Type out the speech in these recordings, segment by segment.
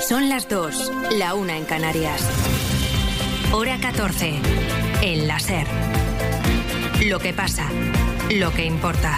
Son las 2, la 1 en Canarias. Hora 14, en la SER. Lo que pasa, lo que importa.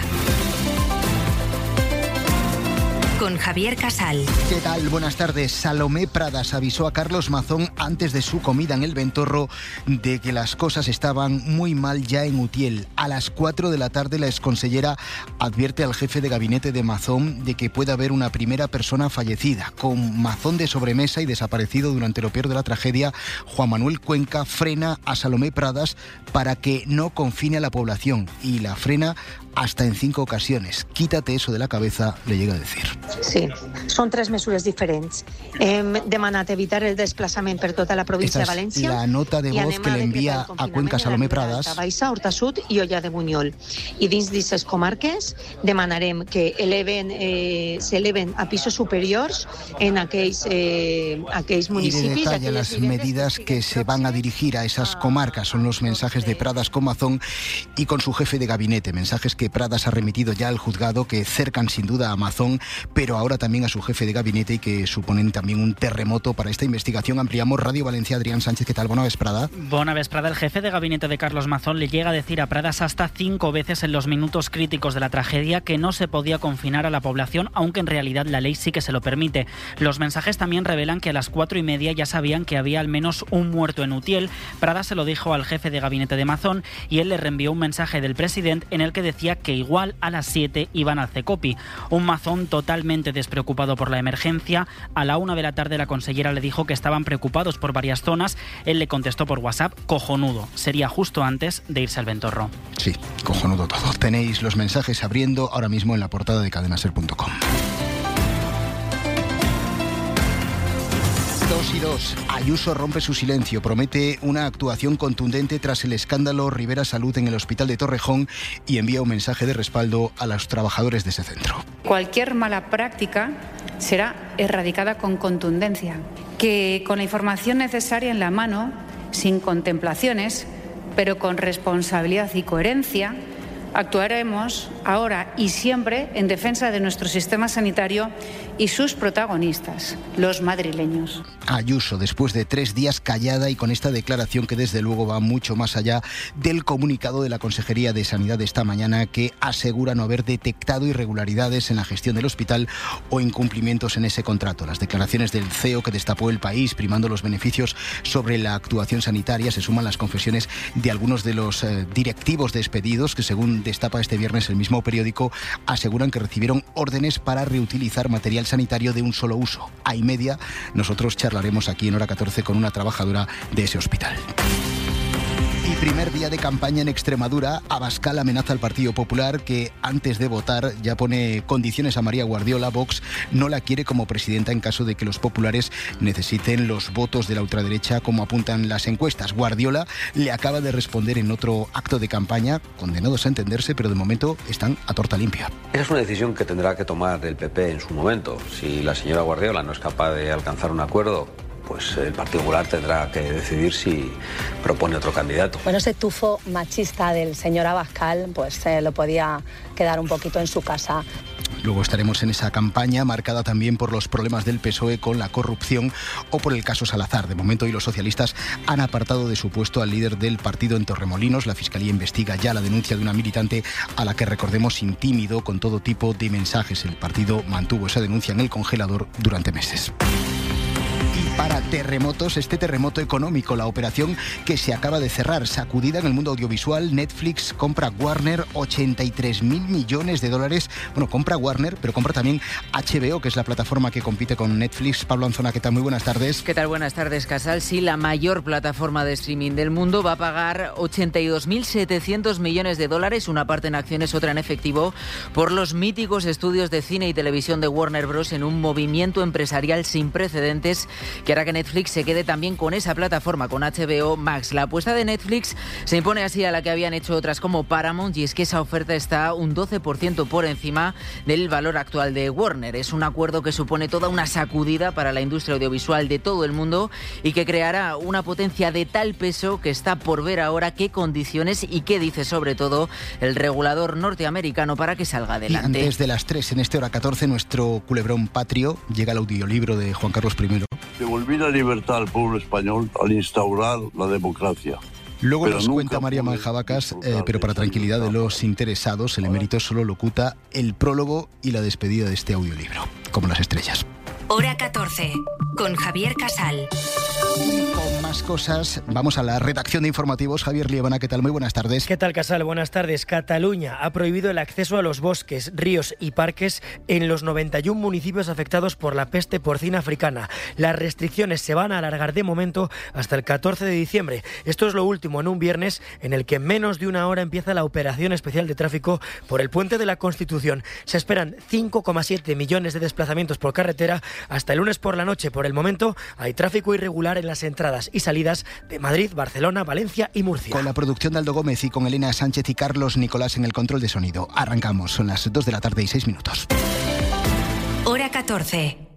Con Javier Casal. ¿Qué tal? Buenas tardes. Salomé Pradas avisó a Carlos Mazón antes de su comida en el Ventorro de que las cosas estaban muy mal ya en Utiel. A las 4 de la tarde la exconsellera advierte al jefe de gabinete de Mazón de que puede haber una primera persona fallecida. Con Mazón de sobremesa y desaparecido durante lo peor de la tragedia, Juan Manuel Cuenca frena a Salomé Pradas para que no confine a la población y la frena hasta en 5 ocasiones. Quítate eso de la cabeza, le llega a decir. Sí, són 3 mesures diferents. Hem demanat evitar el desplaçament per tota la província de València. La nota de voz que le envía a Cuenca Salomé Pradas. Baixa, Horta Sud i Olla de Buñol. I dins d'aquestes comarques demanarem que s'eleven a pisos superiors en aquells municipis. Y detalla las medidas que se van a dirigir a esas comarcas. Son los mensajes de Pradas con Mazón y con su jefe de gabinete. Mensajes que Pradas ha remitido ya al juzgado, que cercan sin duda a Mazón, pero ahora también a su jefe de gabinete y que suponen también un terremoto para esta investigación. Ampliamos Radio Valencia. Adrián Sánchez, ¿qué tal? Bona vesprada. Bona vesprada. El jefe de gabinete de Carlos Mazón le llega a decir a Pradas hasta 5 veces en los minutos críticos de la tragedia que no se podía confinar a la población, aunque en realidad la ley sí que se lo permite. Los mensajes también revelan que a las 4:30 ya sabían que había al menos un muerto en Utiel. Pradas se lo dijo al jefe de gabinete de Mazón y él le reenvió un mensaje del presidente en el que decía que igual a las 7 iban al CECOPI. Un Mazón totalmente despreocupado por la emergencia. A la 1 de la tarde la consellera le dijo que estaban preocupados por varias zonas. Él le contestó por WhatsApp: cojonudo. Sería justo antes de irse al Ventorro. Sí, cojonudo todo. Tenéis los mensajes abriendo ahora mismo en la portada de cadenaser.com. 2:02. Ayuso rompe su silencio, promete una actuación contundente tras el escándalo Rivera Salud en el hospital de Torrejón y envía un mensaje de respaldo a los trabajadores de ese centro. Cualquier mala práctica será erradicada con contundencia, que con la información necesaria en la mano, sin contemplaciones, pero con responsabilidad y coherencia, actuaremos ahora y siempre en defensa de nuestro sistema sanitario y sus protagonistas, los madrileños. Ayuso, después de 3 días callada y con esta declaración que desde luego va mucho más allá del comunicado de la Consejería de Sanidad de esta mañana, que asegura no haber detectado irregularidades en la gestión del hospital o incumplimientos en ese contrato. Las declaraciones del CEO, que destapó El País primando los beneficios sobre la actuación sanitaria, se suman las confesiones de algunos de los directivos despedidos que, según destapa este viernes el mismo periódico, aseguran que recibieron órdenes para reutilizar material sanitario de un solo uso. A y media nosotros charlaremos aquí en Hora 14 con una trabajadora de ese hospital. Y primer día de campaña en Extremadura. Abascal amenaza al Partido Popular, que antes de votar ya pone condiciones a María Guardiola. Vox no la quiere como presidenta en caso de que los populares necesiten los votos de la ultraderecha, como apuntan las encuestas. Guardiola le acaba de responder en otro acto de campaña, condenados a entenderse, pero de momento están a torta limpia. Esa es una decisión que tendrá que tomar el PP en su momento. Si la señora Guardiola no es capaz de alcanzar un acuerdo, pues el Partido Popular tendrá que decidir si propone otro candidato. Bueno, ese tufo machista del señor Abascal, pues lo podía quedar un poquito en su casa. Luego estaremos en esa campaña marcada también por los problemas del PSOE con la corrupción o por el caso Salazar. De momento, hoy los socialistas han apartado de su puesto al líder del partido en Torremolinos. La Fiscalía investiga ya la denuncia de una militante a la que, recordemos, intimidó con todo tipo de mensajes. El partido mantuvo esa denuncia en el congelador durante meses. Para terremotos, este terremoto económico, la operación que se acaba de cerrar, sacudida en el mundo audiovisual. Netflix compra Warner, $83.000 millones. Bueno, compra Warner, pero compra también HBO, que es la plataforma que compite con Netflix. Pablo Anzona, ¿qué tal? Muy buenas tardes. ¿Qué tal? Buenas tardes, Casal. Sí, la mayor plataforma de streaming del mundo va a pagar $82.700 millones, una parte en acciones, otra en efectivo, por los míticos estudios de cine y televisión de Warner Bros. En un movimiento empresarial sin precedentes que hará que Netflix se quede también con esa plataforma, con HBO Max. La apuesta de Netflix se impone así a la que habían hecho otras como Paramount, y es que esa oferta está un 12% por encima del valor actual de Warner. Es un acuerdo que supone toda una sacudida para la industria audiovisual de todo el mundo y que creará una potencia de tal peso que está por ver ahora qué condiciones y qué dice sobre todo el regulador norteamericano para que salga adelante. Y antes de las 3, en este Hora 14, nuestro culebrón patrio, llega el audiolibro de Juan Carlos I. Devolví la libertad al pueblo español al instaurar la democracia. Luego nos cuenta María Manjabacas, pero para tranquilidad de los interesados, el emérito solo locuta el prólogo y la despedida de este audiolibro, como las estrellas. Hora 14, con Javier Casal. Con más cosas, vamos a la redacción de informativos. Javier Liebana, ¿qué tal? Muy buenas tardes. ¿Qué tal, Casal? Buenas tardes. Cataluña ha prohibido el acceso a los bosques, ríos y parques en los 91 municipios afectados por la peste porcina africana. Las restricciones se van a alargar de momento hasta el 14 de diciembre. Esto es lo último en un viernes en el que en menos de una hora empieza la operación especial de tráfico por el Puente de la Constitución. Se esperan 5,7 millones de desplazamientos por carretera hasta el lunes por la noche. Por el momento hay tráfico irregular en las entradas y salidas de Madrid, Barcelona, Valencia y Murcia. Con la producción de Aldo Gómez y con Elena Sánchez y Carlos Nicolás en el control de sonido. Arrancamos, son las 2 de la tarde y 6 minutos. Hora 14.